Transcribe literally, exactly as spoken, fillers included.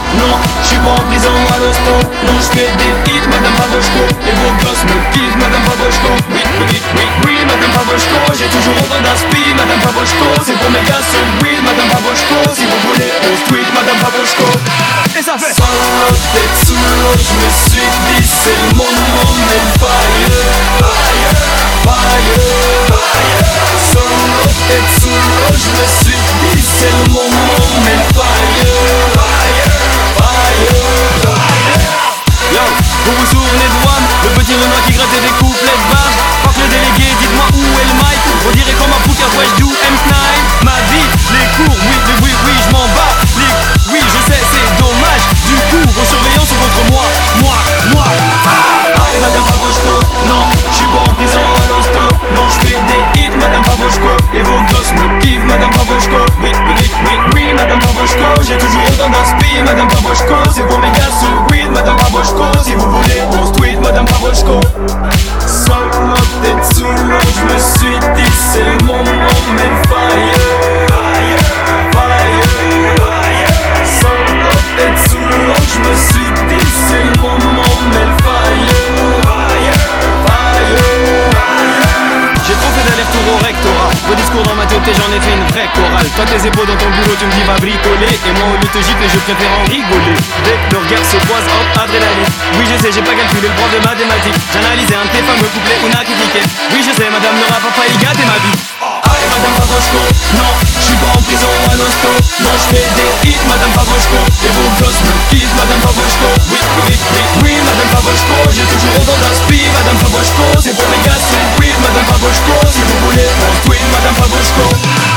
non, je suis pas en prison à l'hosto. Non, je fais des hits, madame Pavoshko. Et vos gosses me kiffent, madame Pavoshko. Oui, oui, oui, oui, madame Pavoshko. J'ai toujours autant d'inspi, madame Pavoshko. C'est pour mes gars sur weed, madame Pavoshko. Si vous voulez, on tweet, madame Pavoshko. Et ça fait sans la tête sous l'eau, je me suis dit c'est le moment, mais fire, fire, fire, fire. Sans la tête sous l'eau, je me suis dit c'est le moment, mais fire, fire, fire, fire. Yo, vous vous souvenez de Wam, le petit Renoir qui grattait des couplets de barge. Fuck le délégué, dites-moi où est le mic. On dirait comme un pouca, wesh, do M-Snipe. Ma vie, les cours, oui, oui, oui, oui, je m'en bats. Les... Oui, je sais, c'est dommage. Du coup, vos surveillants sont contre moi. Moi, moi. Ah, madame Pavoshko, non, je suis pas en prison à l'hosto. Non, je fais des hits, madame Pavoshko. Et vos gosses me kiffent, madame Pavoshko. Oui, oui, oui, oui, madame Pavoshko. J'ai toujours autant d'inspi, madame Pavoshko. C'est pour mes gars sous weed, madame Pavoshko. Si vous voulez, on se tweet, madame Pavoshko. Sans la tête sous l'eau, je me suis dit c'est le moment, mais fire, fire, fire, fire. Sans la tête sous l'eau, je me suis dit c'est le moment, mais fire, fire, fire, fire. J'ai trop fait d'aller-retour au rectorat. Vos discours dans ma tête, j'en ai fait une vraie chorale. Toi tes épaules dans ton boulot, tu me dis va bricoler. Et moi au lieu de te gifler, je préfère en rigoler. Dès que le regard se croise, hop, adrénaline. Oui je sais, j'ai pas calculé le prof de mathématiques. J'analysais un de tes fameux couplets, Una qui kickait. Oui je sais, madame ne rap pas, il gâtait ma vie. Aïe madame Pavoshko, non, je suis pas en prison à l'hosto. Non, je fais des hits, madame Pavoshko. Et vos gosses me kiffent, madame Pavoshko. Oui, oui, oui, oui, madame Pavoshko. J'ai toujours autant d'inspi, madame Pavoshko. C'est pour mes gars, c'est weed, madame Pavoshko. Si vous voulez, on tweet, madame Pavoshko.